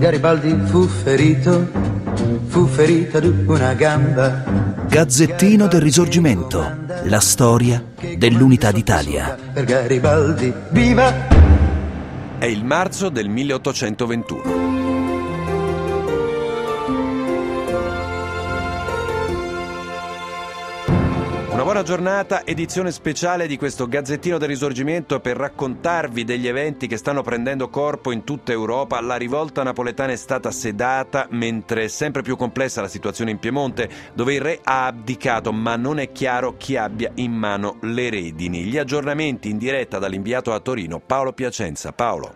Garibaldi fu ferito ad una gamba. Gazzettino del Risorgimento, la storia dell'Unità d'Italia. Per Garibaldi, viva! È il marzo del 1821. Una buona giornata, edizione speciale di questo Gazzettino del Risorgimento per raccontarvi degli eventi che stanno prendendo corpo in tutta Europa. La rivolta napoletana è stata sedata, mentre è sempre più complessa la situazione in Piemonte, dove il re ha abdicato, ma non è chiaro chi abbia in mano le redini. Gli aggiornamenti in diretta dall'inviato a Torino, Paolo Piacenza. Paolo.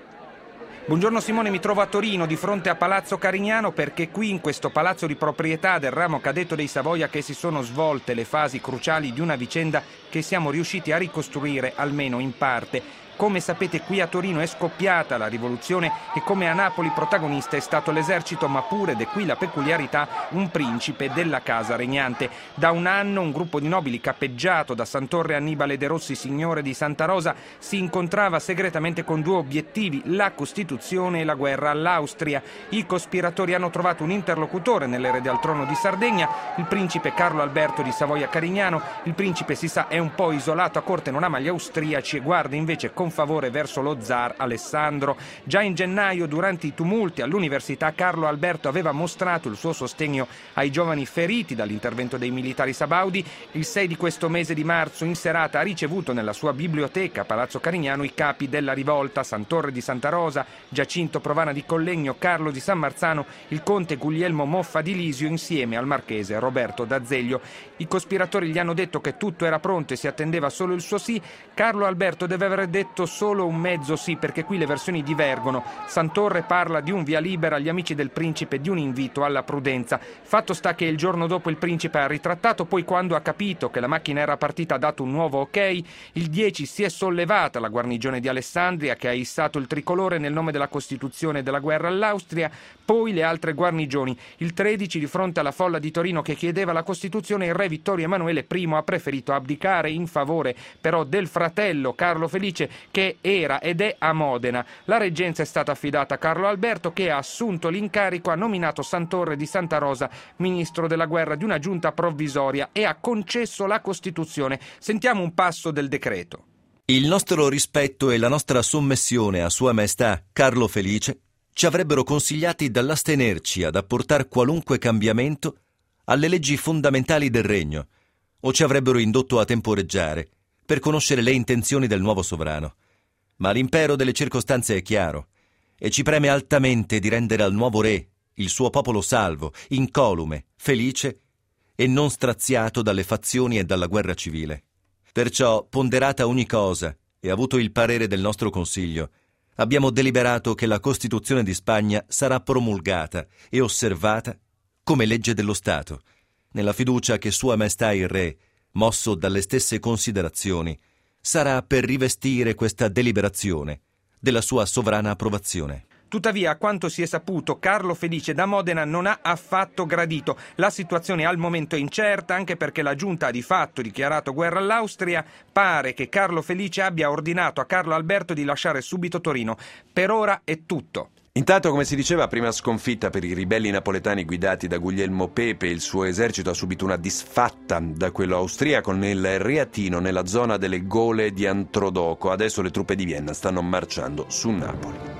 Buongiorno Simone, mi trovo a Torino di fronte a Palazzo Carignano perché qui in questo palazzo di proprietà del ramo cadetto dei Savoia che si sono svolte le fasi cruciali di una vicenda che siamo riusciti a ricostruire almeno in parte. Come sapete qui a Torino è scoppiata la rivoluzione e come a Napoli protagonista è stato l'esercito, ma pure, ed è qui la peculiarità, un principe della casa regnante. Da un anno un gruppo di nobili cappeggiato da Sant'Orre Annibale De Rossi, signore di Santa Rosa, si incontrava segretamente con due obiettivi, la Costituzione e la guerra all'Austria. I cospiratori hanno trovato un interlocutore nell'erede al trono di Sardegna, il principe Carlo Alberto di Savoia-Carignano. Il principe, si sa, è un po' isolato a corte, non ama gli austriaci e guarda invece con favore verso lo zar Alessandro. Già in gennaio, durante i tumulti all'università, Carlo Alberto aveva mostrato il suo sostegno ai giovani feriti dall'intervento dei militari sabaudi. Il 6 di questo mese di marzo, in serata, ha ricevuto nella sua biblioteca a Palazzo Carignano i capi della rivolta: Sant'Orre di Santa Rosa, Giacinto Provana di Collegno, Carlo di San Marzano, il conte Guglielmo Moffa di Lisio insieme al marchese Roberto d'Azeglio. I cospiratori gli hanno detto che tutto era pronto e si attendeva solo il suo sì. Carlo Alberto deve aver detto solo un mezzo sì, perché qui le versioni divergono. Sant'Orre parla di un via libera agli amici del principe, di un invito alla prudenza. Fatto sta che il giorno dopo il principe ha ritrattato, poi quando ha capito che la macchina era partita ha dato un nuovo ok. Il 10 si è sollevata la guarnigione di Alessandria che ha issato il tricolore nel nome della Costituzione e della guerra all'Austria, poi le altre guarnigioni. Il 13, di fronte alla folla di Torino che chiedeva la Costituzione, il re Vittorio Emanuele I ha preferito abdicare in favore però del fratello Carlo Felice, che era ed è a Modena. La reggenza è stata affidata a Carlo Alberto, che ha assunto l'incarico, ha nominato Sant'Orre di Santa Rosa ministro della guerra di una giunta provvisoria e ha concesso la Costituzione. Sentiamo un passo del decreto. Il nostro rispetto e la nostra sommessione a Sua Maestà Carlo Felice ci avrebbero consigliati dall'astenerci ad apportar qualunque cambiamento alle leggi fondamentali del regno, o ci avrebbero indotto a temporeggiare per conoscere le intenzioni del nuovo sovrano. Ma l'impero delle circostanze è chiaro e ci preme altamente di rendere al nuovo re il suo popolo salvo, incolume, felice e non straziato dalle fazioni e dalla guerra civile. Perciò, ponderata ogni cosa e avuto il parere del nostro Consiglio, abbiamo deliberato che la Costituzione di Spagna sarà promulgata e osservata come legge dello Stato, nella fiducia che Sua Maestà il Re, mosso dalle stesse considerazioni, sarà per rivestire questa deliberazione della sua sovrana approvazione. Tuttavia, a quanto si è saputo, Carlo Felice da Modena non ha affatto gradito. La situazione al momento è incerta, anche perché la giunta ha di fatto dichiarato guerra all'Austria. Pare che Carlo Felice abbia ordinato a Carlo Alberto di lasciare subito Torino. Per ora è tutto. Intanto, come si diceva, prima sconfitta per i ribelli napoletani guidati da Guglielmo Pepe. Il suo esercito ha subito una disfatta da quello austriaco nel Reatino, nella zona delle Gole di Antrodoco. Adesso le truppe di Vienna stanno marciando su Napoli.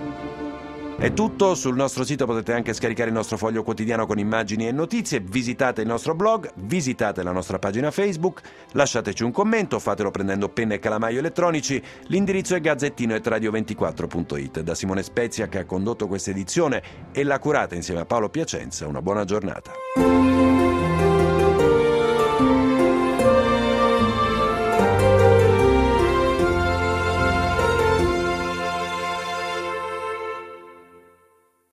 È tutto. Sul nostro sito potete anche scaricare il nostro foglio quotidiano con immagini e notizie. Visitate il nostro blog, visitate la nostra pagina Facebook, lasciateci un commento, fatelo prendendo penna e calamaio elettronici. L'indirizzo è gazzettino@radio24.it. Da Simone Spezia, che ha condotto questa edizione e l'ha curata insieme a Paolo Piacenza. Una buona giornata.